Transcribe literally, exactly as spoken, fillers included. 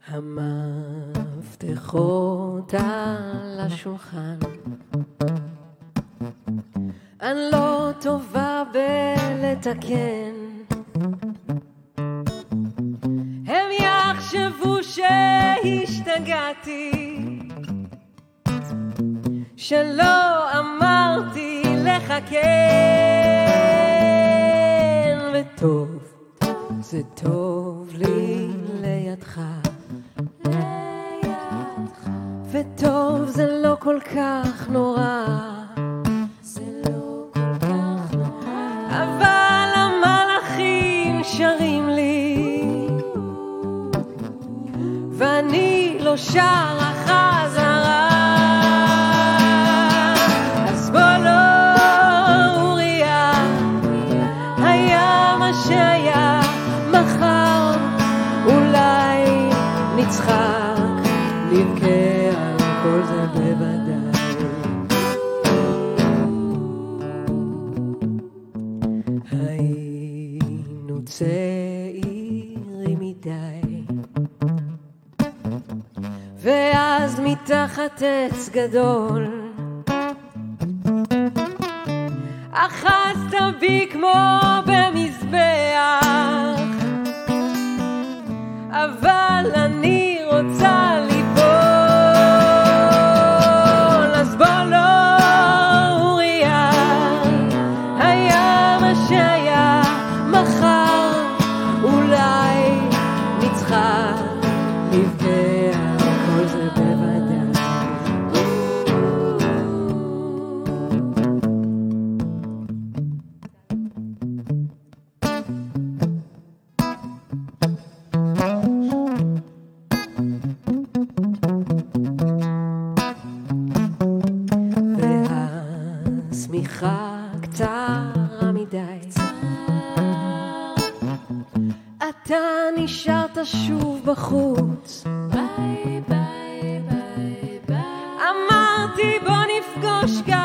המפתחות על השולחן, אני לא טובה בלתקן, הם יחשבו שהשתגעתי, שלא אמרתי לך כן, וטוב, זה טוב לי לידך, לידך, וטוב זה לא כל כך נורא, זה לא כל כך נורא, אבל המלאכים שרים לי, ואני לא שרה חזרה. אז בוא לא אוריה, היה מה שהיה, מחר אולי נצחק, נבכה על כל זה בוודאי. היינו צעירים מדי, ואז מתחת עץ גדול אחזת בי כמו במזבח, אבל אני רוצה ליפול. אז בוא לא אוריה, היה מה שהיה, מחר אולי נצחק, נבכה על כל זה בוודאי. והשמיכה קצרה מדי, אתה נשארת שוב בחוץ, ביי ביי ביי ביי, אמרתי בוא נפגוש גם